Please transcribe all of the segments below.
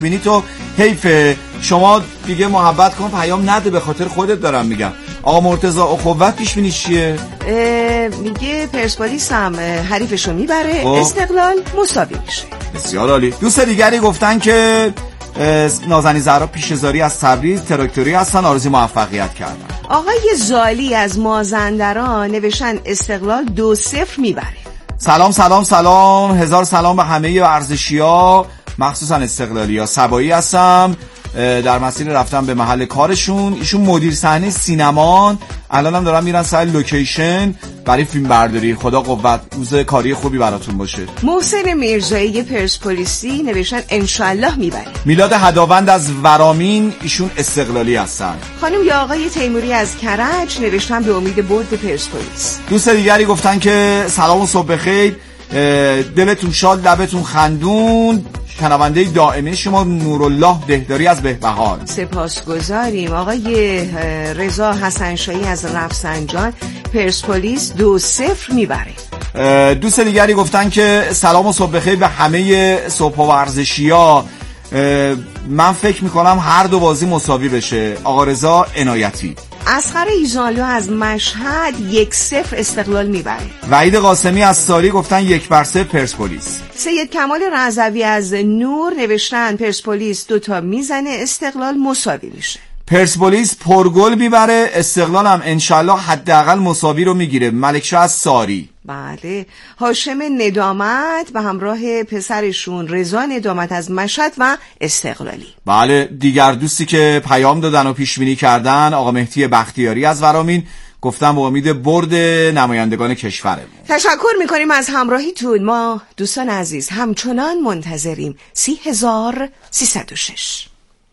بینی تو حیفه شما دیگه محبت کن پیام نده، به خاطر خودت دارم میگم. آقا مرتضی اخوت پیش بینیش چیه؟ میگه پرسپولیس هم حریفشو میبره، استقلال مساوی میشه. بسیار عالی. دوست دیگری گفتن که نازنین زهرا پیشه‌زاری از تبریز تراکتوری هستن، آرزوی موفقیت کردن. آقای زالی از مازندران نوشتن استقلال 2-0 میبره. سلام سلام سلام، هزار سلام به همه ورزشی‌ها، مخصوصا استقلالیا. سبایی هستم، در مسیر رفتن به محل کارشون. ایشون مدیر صحنه سینمان، الان هم دارن میرن سر لوکیشن برای فیلم برداری. خدا قوت، روز کاری خوبی براتون باشه. محسن میرزایی پرسپولیسی نوشتن انشالله میبریم. میلاد هداوند از ورامین، ایشون استقلالی هستن. خانم یا آقای تیموری از کرج نوشتن به امید برد پرسپولیس. دوست دیگری گفتن که سلام و صبح بخیر، دلتون شاد لبتون خندون، شنونده دائمه شما نورالله دهداری از بهبهار. سپاسگزاریم. آقای رضا حسنشاهی از رفسنجان پرسپولیس 2-0 میبره. دوست دیگری گفتن که سلام و صبح بخیر به همه صبح ورزشی‌ها، من فکر میکنم هر دو بازی مساوی بشه. آقا رضا عنایتی. اصغر ایزالو از مشهد 1-0 استقلال میبره. وحید قاسمی از ساری گفتن 1-0 پرسپولیس. سید کمال رضوی از نور نوشتن پرسپولیس 2 میزنه، استقلال مساوی میشه. پرسپولیس پرگل میبره، استقلال هم انشالله حداقل مساوی رو میگیره. ملکشاه از ساری. بله. هاشم ندامت و همراه پسرشون رضا ندامت از مشهد و استقلالی. بله. دیگر دوستی که پیام دادن و پیش بینی کردن، آقا مهدی بختیاری از ورامین، گفتم با امید برد نمایندگان کشورمون. تشکر میکنیم از همراهیتون. ما دوستان عزیز همچنان منتظریم. 30306.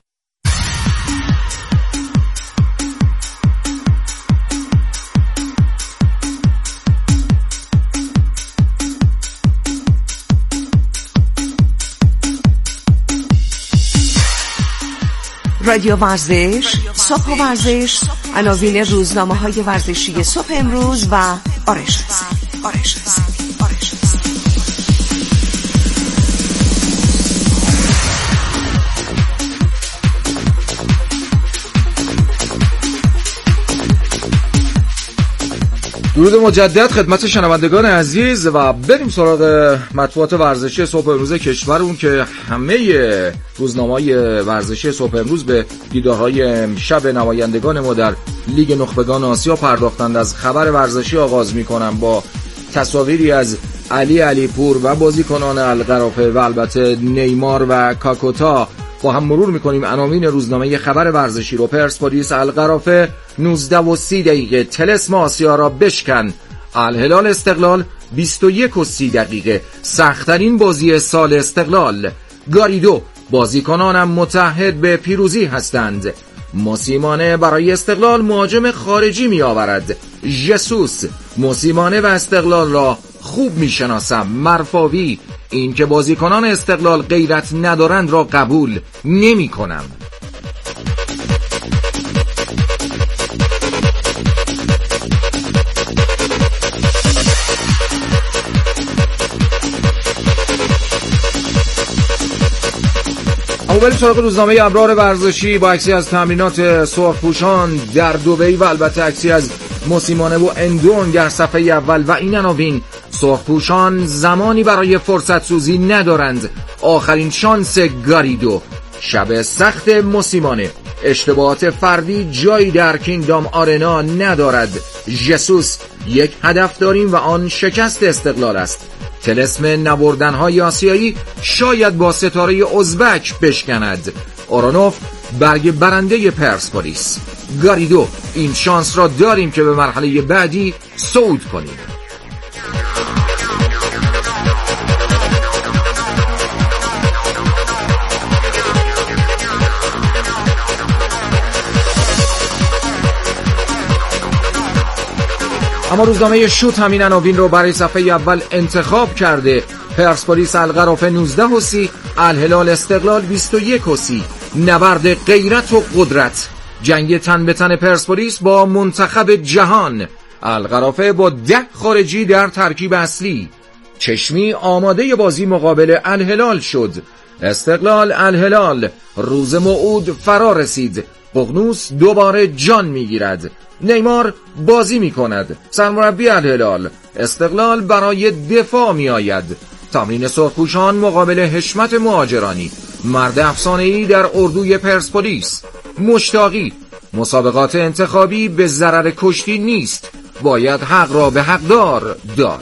رادیو ورزش، صبح ورزش، عناوین روزنامه‌های ورزشی صبح امروز و آرش درود مجدد خدمت شنوندگان عزیز و بریم سراغ مطبوعات ورزشی صبح امروز کشورمون که همه روزنامه‌های ورزشی صبح امروز به دیدارهای امشب نمایندگان ما در لیگ نخبگان آسیا پرداختند. از خبر ورزشی آغاز می‌کنم با تصاویری از علیپور و بازیکنان القرافه و البته نیمار و کاکوتا. با هم مرور میکنیم عناوین روزنامه خبر ورزشی رو. پرسپولیس القرافه 19:30 طلسم آسیا را بشکن. الهلال استقلال 21:30 سخت‌ترین بازی سال استقلال. گاریدو بازیکنانم متحد به پیروزی هستند. موسیمانه برای استقلال مهاجم خارجی می آورد. ژسوس موسیمانه و استقلال را خوب می شناسم. مرفاوی این که بازیکنان استقلال غیرت ندارند را قبول نمی کنم. اما بریم سراغ روزنامه ابرار ورزشی با عکسی از تمرینات سرخپوشان در دبی و البته عکسی از موسیمانه و اندون در صفحه اول و این عناوین: سرخپوشان زمانی برای فرصت سوزی ندارند، آخرین شانس گاریدو. شب سخت موسیمانه، اشتباهات فردی جایی در کینگدام آرنا ندارد. ژسوس یک هدف داریم و آن شکست استقلال است. طلسم نبردن‌های آسیایی شاید با ستاره ازبک بشکند. اورانوف برگ برنده پرسپولیس. گاریدو این شانس را داریم که به مرحله بعدی صعود کنیم. اما روزنامه شوت همین عناوین رو برای صفحه اول انتخاب کرده: پرسپولیس القرافه 19:30 الهلال استقلال 21:30 نبرد غیرت و قدرت. جنگ تن به تن پرسپولیس با منتخب جهان. القرافه با 10 خارجی در ترکیب اصلی. چشمی آماده بازی مقابل الهلال شد. استقلال الهلال، روز موعود فرا رسید. ققنوس دوباره جان میگیرد. نیمار بازی میکند. سرمربی الهلال، استقلال برای دفاع میآید. تمرین سرخپوشان مقابل حشمت مهاجرانی، مرد افسانه‌ای در اردوی پرسپولیس. مشتاقی، مسابقات انتخابی به ضرر کشتی نیست، باید حق را به حقدار داد.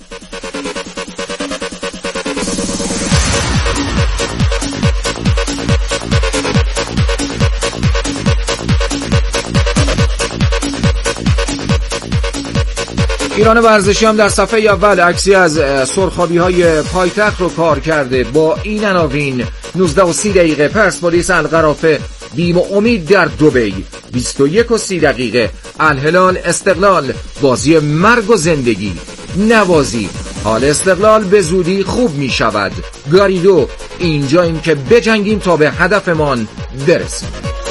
ایران ورزشی هم در صفحه اول عکسی از سرخابی‌های پایتخت رو کار کرده با این عناوین: 19:30 پرسپولیس القرافه بیم و امید در دبی. 21:30 الهلال استقلال، بازی مرگ و زندگی. نوازی، حال استقلال به زودی خوب می شود. گاریدو، اینجاییم که بجنگیم تا به هدفمان برسیم.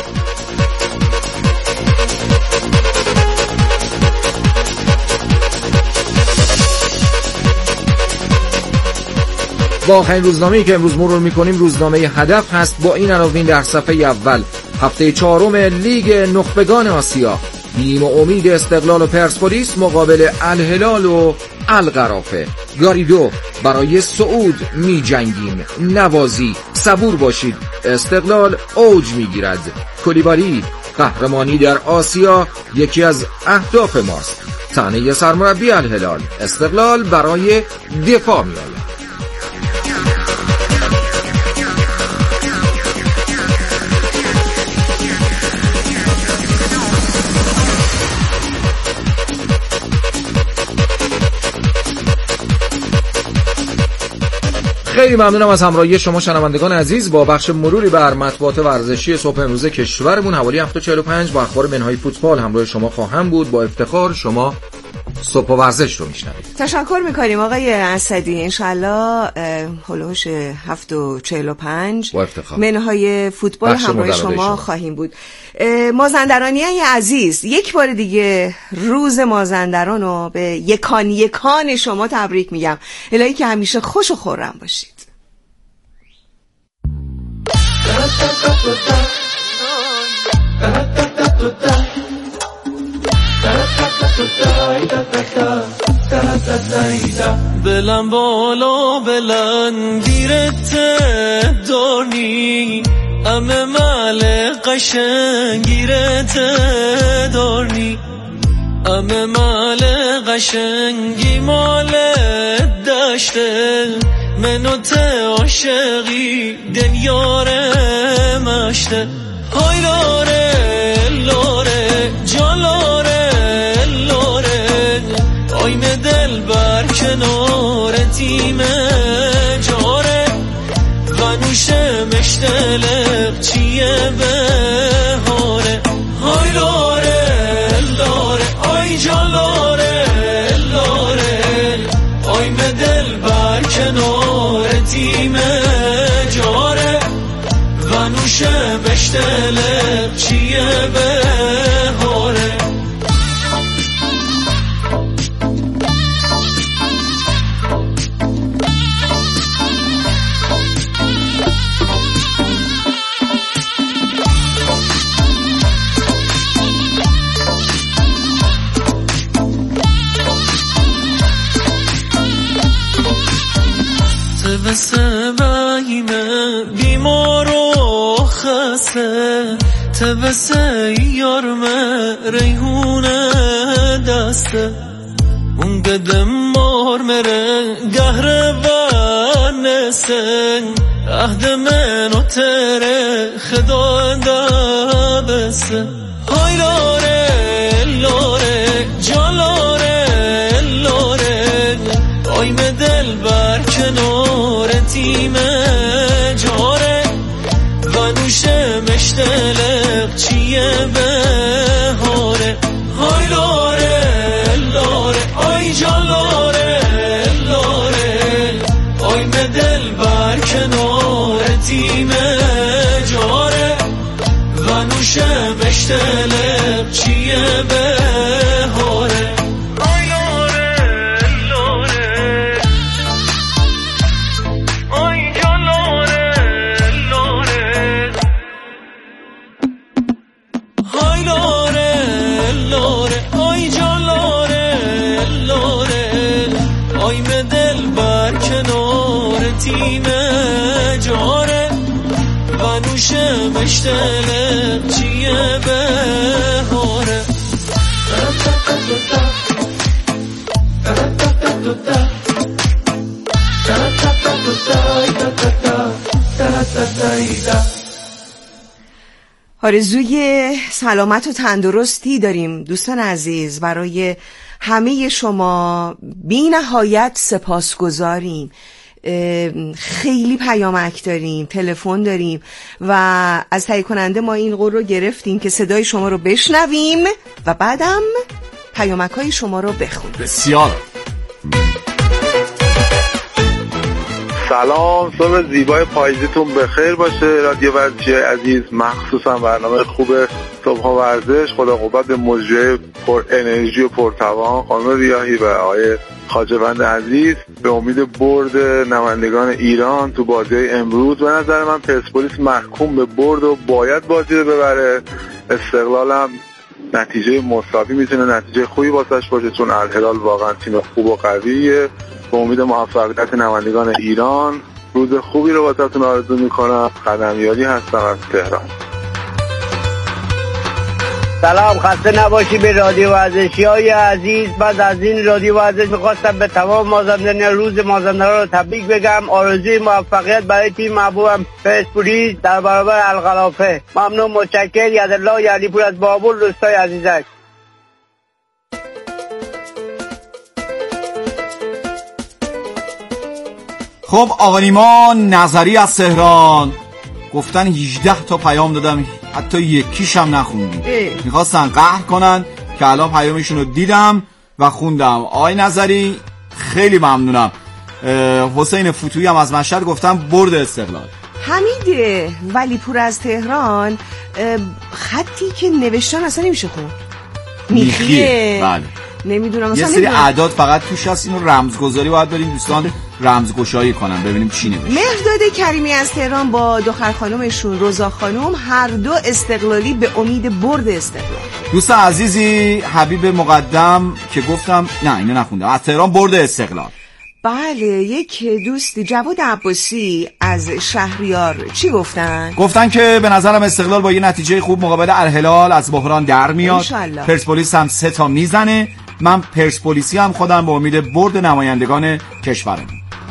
با آخرین روزنامه‌ای که امروز مرور می‌کنیم روزنامه هدف هست با این عناوین در صفحه اول: هفته 4 لیگ نخبگان آسیا، بیم و امید استقلال و پرسپولیس مقابل الهلال و القرافه. گاریدو، برای صعود می‌جنگیم. نوازی، صبور باشید، استقلال اوج می‌گیرد. کولیبالی، قهرمانی در آسیا یکی از اهداف ماست. طعنه سرمربی الهلال، استقلال برای دفاع می‌آید. خیلی ممنونم از همراهی شما شنوندگان عزیز. با بخش مروری بر مطبوعات ورزشی صبح امروز کشورمون حوالی 7:45 با اخبار منهای فوتبال همراه شما خواهم بود. با افتخار شما صبح ورزش رو میشنوید. تشکر میکنیم آقای اسدی. انشالله هلوش 7:45 با افتخار منهای فوتبال همراه شما خواهیم بود. مازندرانی عزیز، یک بار دیگه روز مازندران رو به یکان یکان شما تبریک میگم. الهی که همیشه خوش و خرم باشید. بلند بالا بلند گیرت دارنی، امه مال قشنگ گیرت دارنی، امه مال قشنگی مال دشته، منو ته عاشقی دنیاره مشته. های لاره لاره جالاره لاره، آین دل بر کنار تیم جاره، ونوشه مشتلق چیه بهاره. های لاره لاره آی جالاره لاره، آین دل بر کنار تیم جاره، ونوشه مشتلق چیه بهاره. تبسه بایمه بیمار و خسته، تبسه یارمه ریحونه دسته، اون قدم مار مره گهره و نسته، عهد من و تره خدا دبسته. های لاره لاره جالاره لاره، آیم دل بر کنار تیم جاره، ونوشه مشتلق چیه بهاره. های لاره لاره آی جالاره لاره، آیم دل بر کنار تیم جاره، ونوشه مشتلق چیه بهاره. هنوشه مشتله چیه بهاره آرزوی سلامت و تندرستی داریم دوستان عزیز برای همه شما. بی نهایت سپاسگزاریم. خیلی پیامک داریم، تلفن داریم و از تهیه کننده ما این قول رو گرفتیم که صدای شما رو بشنویم و بعدم پیامک های شما رو بخونیم. بسیار سلام، صبح زیبای پاییزیتون بخیر باشه رادیو ورزشی عزیز، مخصوصا برنامه خوب صبح ورزش. خدا قوت به مجری پر انرژی و پرتوان خانم ریاحی و آقای خواجه‌بند عزیز. به امید برد نمایندگان ایران تو بازی امروز. به نظر من پرسپولیس محکوم به برد و باید بازی رو ببره. استقلالم نتیجه مساوی میتونه نتیجه خوبی واسش باشه، چون الهلال واقعا تیم خوب و قویه. به امید موفقیت نمایندگان ایران. روز خوبی رو واسهتون آرزو میکنم. قدمیاری هستم از تهران. سلام، خسته نباشی به رادیو ورزشی های عزیز. بعد از این رادیو ورزش میخواستم به تمام مازندران روز مازندران رو تبریک بگم. آرزوی موفقیت برای تیم محبوبم پرسپولیس در برابر القلافه. ممنون، متشکر. یدالله یعلی پور از بابل، روستای عزیزک. خب آقا نیما نظری از تهران گفتن 18 تا پیام دادم، حتی یکیش هم نخوندیم. میخواستن قهر کنن که الان پیامشون رو دیدم و خوندم. آقای نظری خیلی ممنونم. حسین فتویی هم از مشهد گفتن برد استقلال. حمید ولی پور از تهران خطی که نوشتن اصلا نمیشه خوند، میخیه. بله نمیدونم یه سری اعداد فقط توش هست، اینو رمزگذاری باید بریم دوستان رمزگشایی کنن ببینیم چی نوشته. مهرداد کریمی از تهران با دختر خانومشون روزا خانوم هر دو استقلالی به امید برد استقلال. دوست عزیزی حبیب مقدم که گفتم نه اینو نخوندم، از تهران برد استقلال. بله، یک دوستی جواد عباسی از شهریار چی گفتن؟ گفتن که به نظرم استقلال با یه نتیجه خوب مقابل الهلال از بحران در میاد. پرسپولیس هم 3 تا میزنه. من پرسپولیسی هم خودم با امید برد نمایندگان کشورم.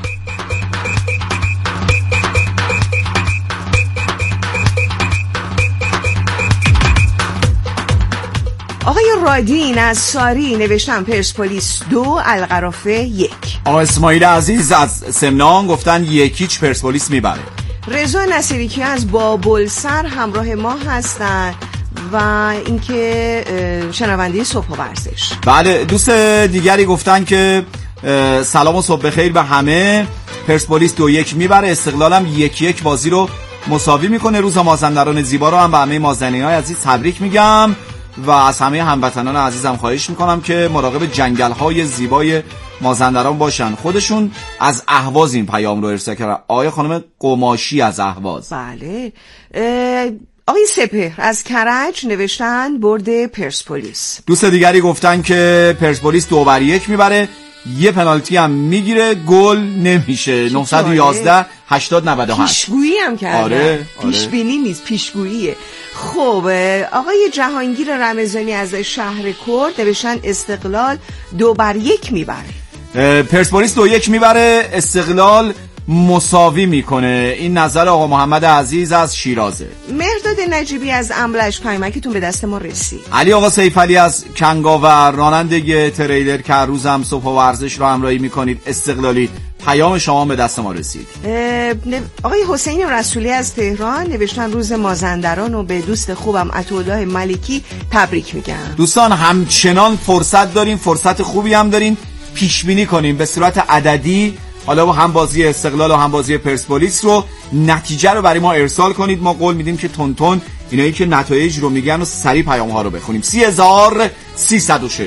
آقای رادین از ساری نوشتن پرسپولیس 2 القرافه 1. آقای اسماعیل عزیز از سمنان گفتن 1-0 پرسپولیس میبره. رضا نصیری از بابلسر همراه ما هستن و اینکه شنونده صبح و ورزش. بله، دوست دیگری گفتن که سلام و صبح بخیر به همه. پرسپولیس 2-1 میبره، استقلالم 1-1 بازی رو مساوی میکنه. روز مازندران زیبا رو هم به همه مازندرانی‌های عزیز تبریک میگم و از همه هموطنان عزیزم خواهش میکنم که مراقب جنگل‌های زیبای مازندران باشن. خودشون از اهواز این پیام رو ارسال کردن. آقای خانم قماشی از اهواز. بله. آقای سپهر از کرج نوشتن برد پرسپولیس. دوست دیگری گفتن که پرسپولیس 2-1 میبره، یه پنالتی هم میگیره، گل نمیشه. 911 8098. پیشگویی هم کرده. آره. پیشبینی نیست، پیشگوییه. خب آقای جهانگیر رمضانی از شهر کرد نوشتن استقلال 2-1 میبره. پرسپولیس 2-1 میبره، استقلال مساوی میکنه. این نظر آقا محمد عزیز از شیرازه. مهرداد نجیبی از املش پیامکتون به دست ما رسید. علی آقا سیفعلی از کنگاور راننده تریلر که روز هم صبح و ورزش رو همراهی میکنید استقلالی، پیام شما به دست ما رسید. آقای حسین رسولی از تهران نوشتن روز مازندران و به دوست خوبم عطاالله ملکی تبریک میگم. دوستان همچنان فرصت دارین، فرصت خوبی هم دارین پیش بینی کنیم به صورت عددی، حالا با هم بازی استقلال و هم بازی پرسپولیس رو نتیجه رو برای ما ارسال کنید. ما قول میدیم که تون اینایی که نتایج رو میگن و سریع پیام ها رو بخونیم. 30306.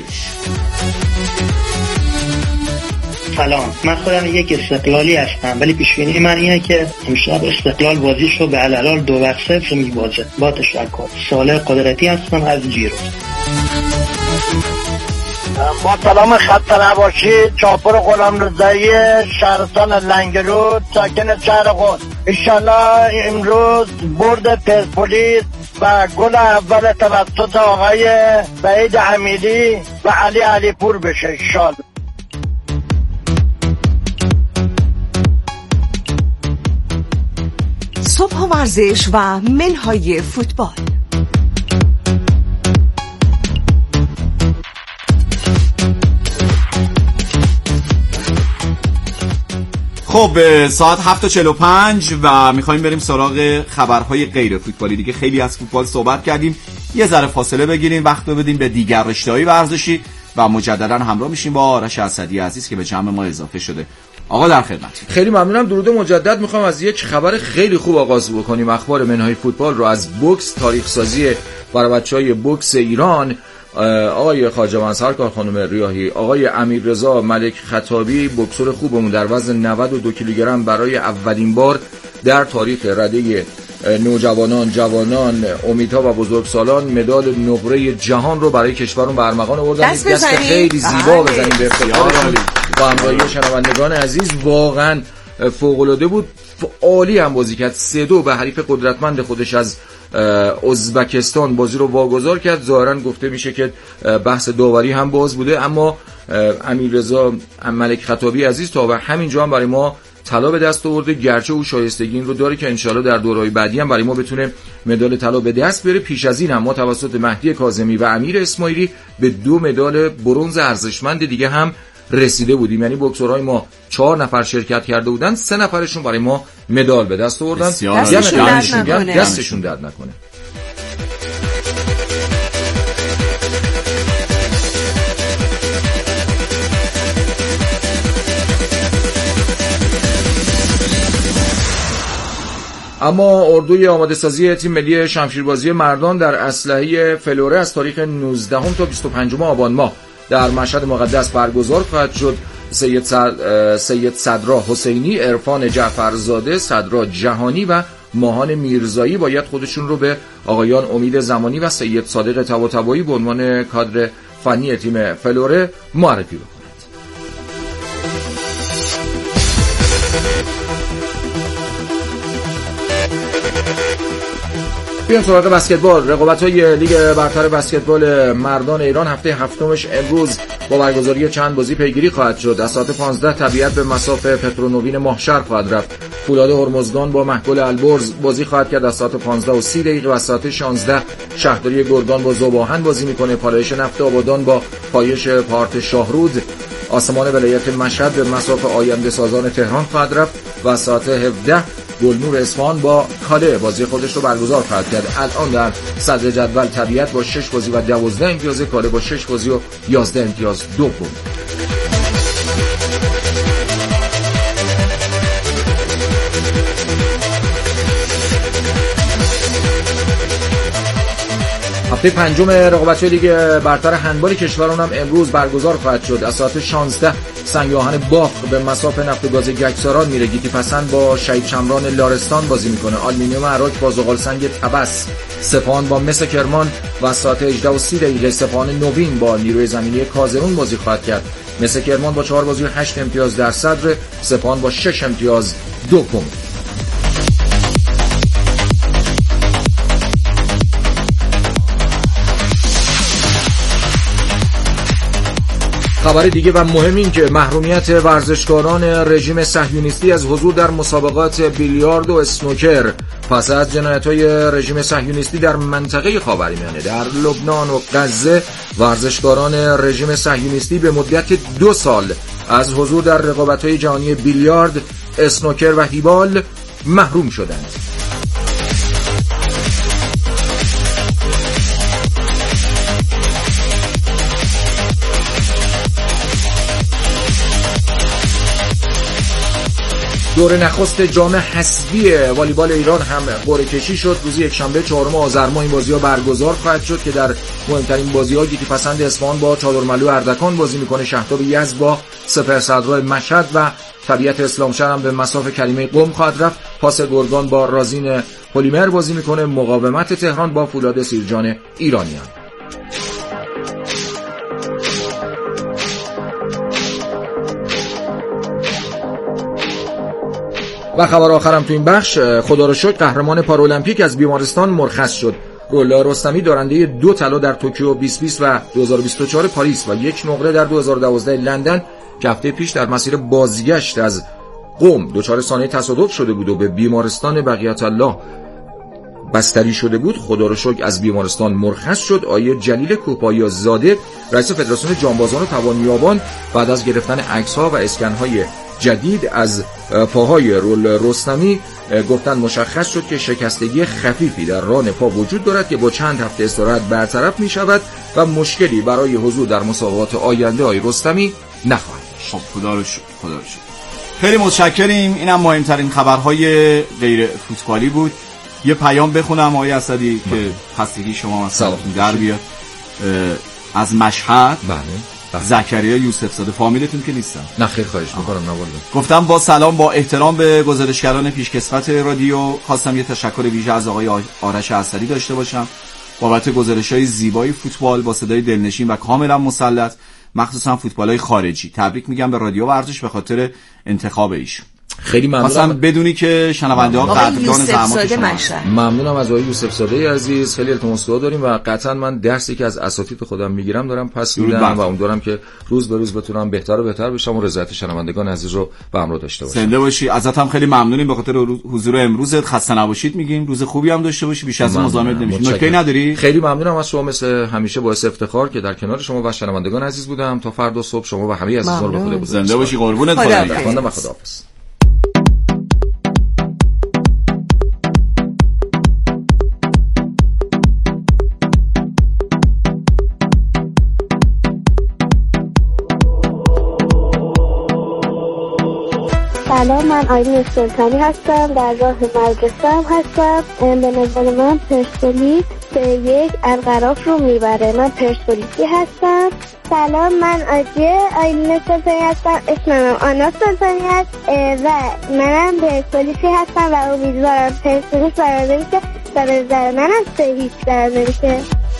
سلام، من خودم یک استقلالی هستم ولی پیشبینی من اینه که امشب استقلال بازیش رو به الهلال 2-0 میبازه. با تشکر. صالح قدرتی هستم از جیرو. با سلام، خسته نباشید. چاپر غلامرضایی شهرستان لنگرود، ساکن شهر قم. انشالله امروز برد پرسپولیس و گل اول توسط آقای سعید حمیدی و علی پور بشه انشالله. صبح ورزش و منهای فوتبال. خب ساعت 7:45 و میخوایم بریم سراغ خبرهای غیر فوتبالی. دیگه خیلی از فوتبال صحبت کردیم، یه ذره فاصله بگیریم، وقت بدیم به دیگر رشته‌های ورزشی و مجددا همراه میشیم با آرش اسدی عزیز که به جمع ما اضافه شده. آقا در خدمت. خیلی ممنونم. درود مجدد. میخوام از یک خبر خیلی خوب آغاز بکنیم. اخبار منهای فوتبال رو از بوکس، تاریخ سازی برای بچهای بوکس ایران، آقای خواجه سرکار، خانم ریاحی، آقای امیررضا ملک خطابی، بوکسور خوبمون در وزن 92 کیلوگرم برای اولین بار در تاریخ رده نوجوانان، جوانان، امیدها و بزرگسالان مدال نقره جهان رو برای کشورمون به ارمغان آوردن. دست خیلی زیبا بزنیم به افتخارشون با همراهی شنوندگان عزیز. واقعا فوق‌العاده بود، عالی هم بازی کرد. 3-2 به حریف قدرتمند خودش از ازبکستان بازی رو واگذار کرد. ظاهرا گفته میشه که بحث داوری هم باز بوده، اما امیررضا ملک خطابی عزیز تا به همینجا هم برای ما طلا به دست آورده، گرچه او شایستگی این رو داره که انشالله در دورهای بعدی هم برای ما بتونه مدال طلا به دست بیاره. پیش از این هم ما توسط مهدی کاظمی و امیر اسماعیلی به 2 مدال برنز ارزشمند دیگه هم رسیده بودیم. یعنی بوکسورهای ما 4 نفر شرکت کرده بودن، 3 نفرشون برای ما مدال به دست آوردن. دستشون درد نکنه. اما اردوی آماده سازی تیم ملی شمشیربازی مردان در اسلحه فلوره از تاریخ 19 تا 25 آبان ماه در مشهد مقدس برگزار خواهد شد. سید صدرا حسینی، عرفان جعفرزاده، صدرا جهانی و ماهان میرزایی باید خودشون رو به آقایان امید زمانی و سید صادق طباطبایی به عنوان کادر فنی تیم فلوره معرفی بکنند. بیایم سراغ بسکتبال. رقابت‌های لیگ برتر بسکتبال مردان ایران هفته هفتمش امروز با برگزاری چند بازی پیگیری خواهد شد. از ساعت 15 طبیعت به مصاف پترونوین ماهشهر خواهد رفت. فولاد هرمزگان با محگل البرز بازی خواهد کرد از ساعت 15:30 و از ساعت 16 شهرداری گرگان با ذوب‌آهن بازی میکنه. پالایش نفت آبادان با پایش پارت شاهرود. آسمان ولایت مشهد به مصاف آینده سازان تهران خواهد رفت و از ساعت 17 گلنور اصفهان با کاله بازی خودش رو برگزار خواهد کرد. الان در صدر جدول طبیعت با 6 بازی و 12 امتیاز، کاله با 6 بازی و 11 امتیاز دوم. هفته پنجم رقابت‌های لیگ برتر هندبال کشورمون هم امروز برگزار خواهد شد. از ساعت 16 سنگاهن باغ به مصاف نفت و گاز گچساران میره. گیتی پسند با شهید شمران لارستان بازی میکنه. آلومینیوم عراق با زغال سنگ طبس. سپاهان با مس کرمان و از ساعت 18:30 سپاهان نوین با نیروی زمینی کازرون بازی خواهد کرد. مس کرمان با 4 بازی و 8 امتیاز در صدر، سپاهان با 6 امتیاز دوم. خبر دیگه و مهم این که محرومیت ورزشکاران رژیم صهیونیستی از حضور در مسابقات بیلیارد و اسنوکر پس از جنایت‌های رژیم صهیونیستی در منطقه خاورمیانه در لبنان و غزه. ورزشکاران رژیم صهیونیستی به مدت 2 سال از حضور در رقابت‌های جهانی بیلیارد، اسنوکر و هیبال محروم شدند. دور نخست جام حذفی والیبال ایران هم قرعه کشی شد. روز یکشنبه 4 آذر ماه این بازی‌ها برگزار خواهد شد که در مهمترین بازی‌ها گیتی پسند اصفهان با چادرملو اردکان بازی می‌کنه. شهداب یزد با سپهسالار مشهد و طبیعت اسلامشهر هم به مصاف کریمه قم خواهد رفت. پاس گرگان با رازین پلیمر بازی می‌کنه. مقاومت تهران با فولاد سیرجان ایرانیان. و خبر آخرم تو این بخش، خدا رو شکر قهرمان پارالمپیک از بیمارستان مرخص شد. رولا رستمی دارنده 2 طلا در توکیو 2020 و 2024 پاریس و 1 نقره در 2012 لندن که هفته پیش در مسیر بازگشت از قم دچار سانحه تصادف شده بود و به بیمارستان بقیت الله بستری شده بود، خدا رو شکر از بیمارستان مرخص شد. آیه جلیل کوپایی زاده رئیس فدراسیون جانبازان و توانیابان بعد از گرفتن عکس‌ها و اسکن‌های جدید از پاهای رول رستمی گفتن مشخص شد که شکستگی خفیفی در ران پا وجود دارد که با چند هفته استراحت برطرف می شود و مشکلی برای حضور در مسابقات آینده آقای رستمی نخواهد. خب خدا رو شکر، خدا رو شکر. خیلی متشکریم. اینم مهمترین خبرهای غیر فوتبالی بود. یه پیام بخونم آقای اسدی که خستگی شما مثلا در بیاد. از مشهد زکریا یوسف زاده، فامیلتون که نیستم؟ نه خیر، خواهش می‌کنم. نوالده. گفتم با سلام، با احترام به گزارشگران پیشکسوت رادیو، خواستم یه تشکر ویژه از آقای آرش اسدی داشته باشم بابت گزارش‌های زیبای فوتبال با صدای دلنشین و کاملا مسلط، مخصوصا فوتبال‌های خارجی. تبریک میگم به رادیو ورزش به خاطر انتخاب ایشون. خیلی ممنونم. خواستم بدونی که شنونده‌ها قدردان زحمات شما. ممنونم از آقای یوسف زاده عزیز، خیلی التماس دعا داریم و قطعا من درسی که از اساتید خودم میگیرم دارم پس میدم و امیدوارم که روز به روز بتونم بهتر و بهتر بشم و رضایت شنوندگان عزیز رو به همراه داشته باشم. زنده باشی. ازت هم خیلی ممنونیم به خاطر حضور امروزت. خسته نباشید میگیم. روز خوبی هم داشته باشی. بیش از این مزاحمت نمی‌شیم. نکته نداری؟ خیلی ممنونم از شما، مثل همیشه باعث افتخار که در کنار شما و شنوندگان عزیز بودم. تا فردا صبح شما و همه عزیزان رو به خدا بسپارم. زنده باشی. قربونت. خدا نگهدار و خداحافظ. سلام، من آیلین سلطانی هستم، در راه مدرسه هم هستم. به نظر من پرسپولیس 3-1 القراف رو میبره. من پرسپولیسی هستم. سلام، من آیلین سلطانی هستم، اسمم آنا سلطانی هست و منم پرسپولیسی هستم و امیدوارم پرسپولیس برنده بشه و به نظر منم 3-0 برنده بشه.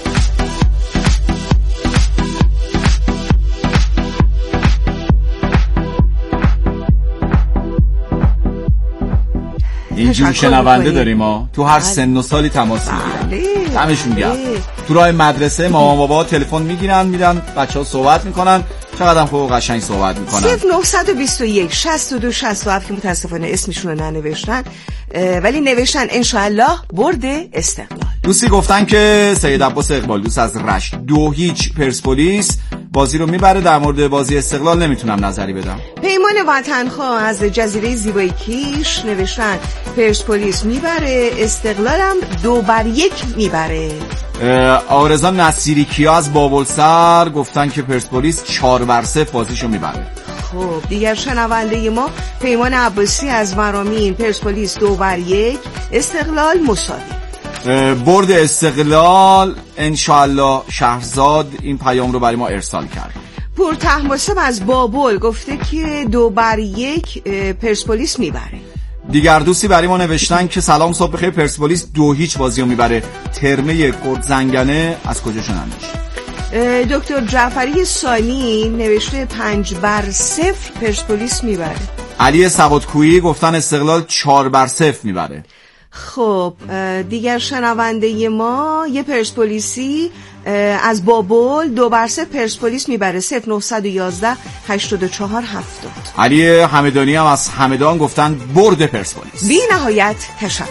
اینجور شنونده داریم ما تو هر سن و سالی تماس میگیرن. دمشون گرم. تو راه مدرسه مامان بابا تلفن میگیرن میدن بچه‌ها صحبت میکنن، چقدر خوب و قشنگ صحبت میکنن. 0921 62 67 که متاسفانه اسمشون رو ننوشتن ولی نوشتن انشاءالله برد استقلال. دوستی گفتن که سید عباس اقبال دوست از رشت 2-0 پرسپولیس بازی رو میبره. در مورد بازی استقلال نمیتونم نظری بدم. پیمان وطنخواه از جزیره زیبای کیش نوشتن پرسپولیس میبره، استقلالم 2-1 میبره. آرزا نصیری کیا از بابلسر گفتن که پرسپولیس 4-0 بازیشو میبره. خب دیگر شنونده ما پیمان عباسی از مرامین پرسپولیس 2-1 استقلال مساوی. برد استقلال انشالله. شهرزاد این پیام رو برای ما ارسال کرد. پور تحماسب از بابل گفته که 2-1 پرسپولیس میبره. دیگر دوستی برای ما نوشتن که سلام صبح بخیر، پرسپولیس 2-0 بازی رو میبره. ترمه گردزنگنه از کجا شنوندش؟ دکتر جعفری سانی نوشته 5-0 پرسپولیس میبره. علی سوادکویی گفتن استقلال 4-0 میبره. خب دیگر شنونده ما یه پرسپولیسی از بابل 2-0 پرسپولیس میبره. 0911 84 70. علی همدانی هم از همدان گفتن برد پرسپولیس. بی نهایت تشکر.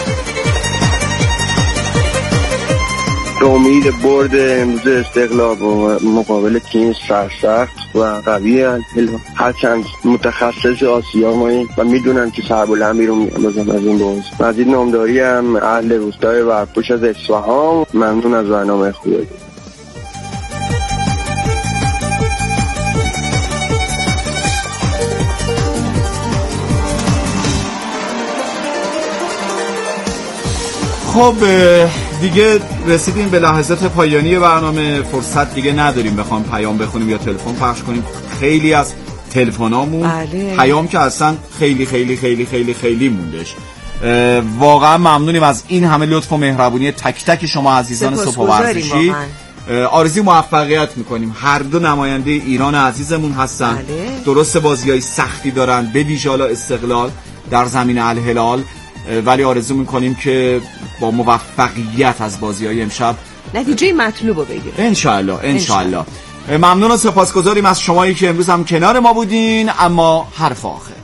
به امید برد امروز استقلال مقابل تیم سرسخت و قوی هرچند متخصص آسیا ماییم و میدونن که سربلندی رو می‌بازن از این باز. مزید نامداری هم اهل روستای ورپوش از اصفهان. ممنون از برنامه خوبه. خب دیگه رسیدیم به لحظات پایانی برنامه. فرصت دیگه نداریم بخوام پیام بخونیم یا تلفن پخش کنیم. خیلی از تلفنامون پیام که اصلا خیلی خیلی خیلی خیلی خیلی موندش. واقعا ممنونیم از این همه لطف و مهربونی تک تک شما عزیزان صبح ورزشی. آرزوی موفقیت میکنیم. هر دو نماینده ایران عزیزمون هستن. درست بازیای سختی دارن، به ویژه استقلال، در زمین الهلال، ولی آرزو میکنیم که با موفقیت از بازی‌های امشب نتیجه مطلوب رو بگیریم انشالله. ممنون و سپاسگزاریم از شمایی که امروز هم کنار ما بودین. اما حرف آخر،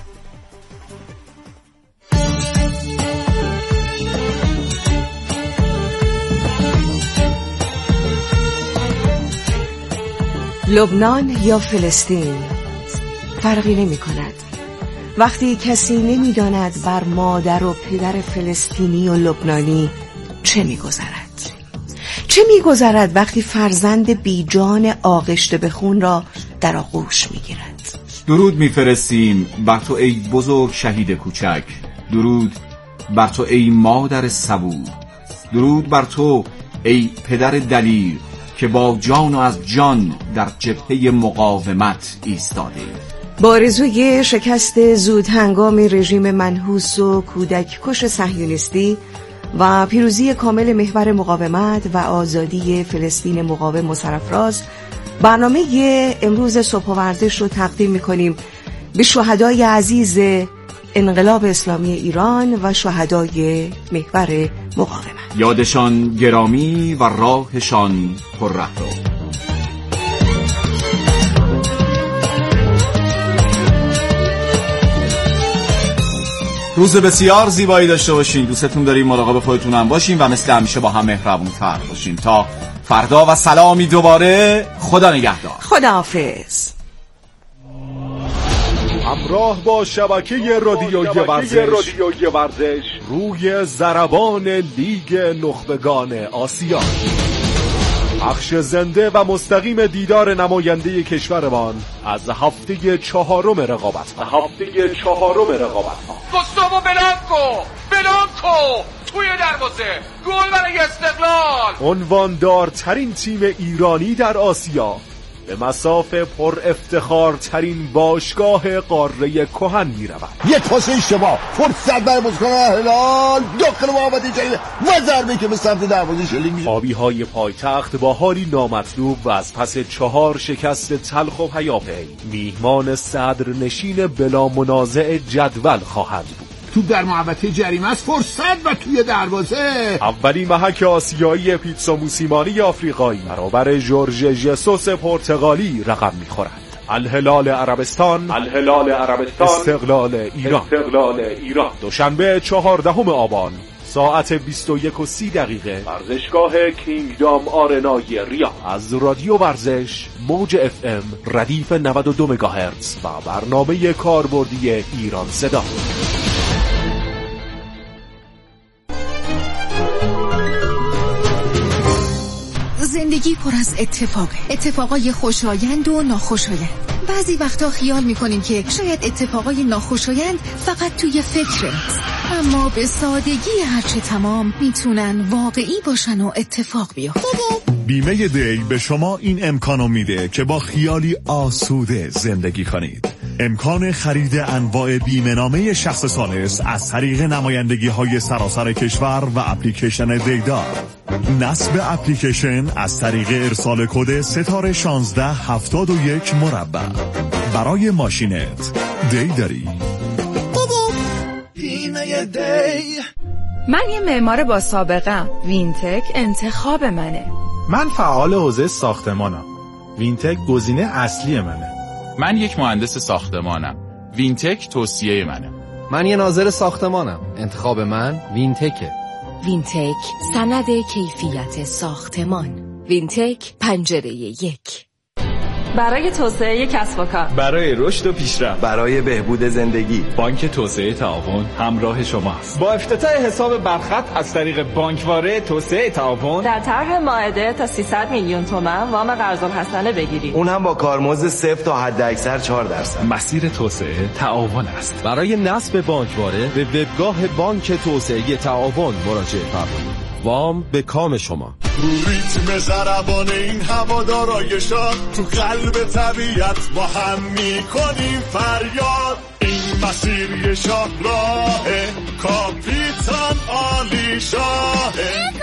لبنان یا فلسطین فرقی نمی کند وقتی کسی نمی داند بر مادر و پدر فلسطینی و لبنانی چه می گذرد وقتی فرزند بیجان آغشته به خون را در آغوش می گیرد. درود می فرستیم بر تو ای بزرگ شهید کوچک، درود بر تو ای مادر صبور، درود بر تو ای پدر دلیر که با جان و از جان در جبهه مقاومت ایستاده. با آرزوی شکست زود هنگام رژیم منحوس و کودک کش صهیونیستی و پیروزی کامل محور مقاومت و آزادی فلسطین مقاوم و سرافراز، برنامه امروز صبح و ورزش رو تقدیم می‌کنیم به شهدای عزیز انقلاب اسلامی ایران و شهدای محور مقاومت. یادشان گرامی و راهشان پررهرو. روز بسیار زیبایی داشته باشین. دوستتون داریم، مراقب خودتون هم باشین و مثل همیشه با هم مهربون‌تر باشین. تا فردا و سلامی دوباره. خدا نگهدار. خداحافظ. همراه با شبکه رادیویی ورزش روی ضربان لیگ نخبگان آسیا، پخش زنده و مستقیم دیدار نماینده کشورمان از هفته چهارم رقابت. گوستاوو بلانکو توی دروازه، گل برای استقلال. عنوان دارترین تیم ایرانی در آسیا به مسافه پر افتخارترین باشگاه قاره کهن می رود. یک پاس اشتباه، فرصت برای بازیکن الهلال، داخل محوطه جریمه و ضربه که به سمت دروازه شلیک میشه. آبی‌های پایتخت با حالی نامطلوب و از پس 4 شکست تلخ و پیاپی میهمان صدرنشین بلا منازع جدول خواهند بود. توپ در محوطه جریمه است، فرصت و توی دروازه. اولی محک آسیایی پیتسا موسیمانی آفریقایی برابر ژورژ ژسوس پرتغالی رقم می‌خورد. الهلال عربستان استقلال ایران دوشنبه 14 آبان ساعت 21:30 ورزشگاه کینگدام آرنای ریاض. از رادیو ورزش موج FM ردیف 92 مگاهرتز و برنامه کاربردی ایران صدا. زندگی پر از اتفاقای خوشایند و ناخوشایند. بعضی وقتا خیال میکنیم که شاید اتفاقای ناخوشایند فقط توی فکر است، اما به سادگی هرچه تمام میتونن واقعی باشن و اتفاق بیفتن. بیمه دی به شما این امکانو میده که با خیالی آسوده زندگی کنید. امکان خرید انواع بیمه نامه شخص ثالث از طریق نمایندگی های سراسر کشور و اپلیکیشن دیدار. نصب اپلیکیشن از طریق ارسال کد ستاره 1671 مربع. برای ماشینت دی داری. بیمه دی. من یه معمار با سابقه‌ام. وینتک انتخاب منه. من فعال حوزه ساختمانم. وینتک گزینه اصلی منه. من یک مهندس ساختمانم. وینتک توصیه منه. من یه ناظر ساختمانم. انتخاب من وینتکه. وینتک سند کیفیت ساختمان. وینتک پنجره 1. برای توسعه کسب و کار، برای رشد و پیشرفت، برای بهبود زندگی، بانک توسعه تعاون همراه شماست. با افتتاح حساب برخط از طریق بانکواره توسعه تعاون در طرح مائده تا 300 میلیون تومان وام قرض الحسنه بگیرید، اون هم با کارمزد 0 تا حداکثر 4%. مسیر توسعه تعاون است. برای نصب بانکواره به وبگاه بانک توسعه تعاون مراجعه فرمایید. وام به کام شما. رو ریتم ضربان این هوادارای شاد، تو قلب طبیعت با هم میکنیم فریاد. این مسیر یه شاه راهه، کاپیتان عالی شاهه.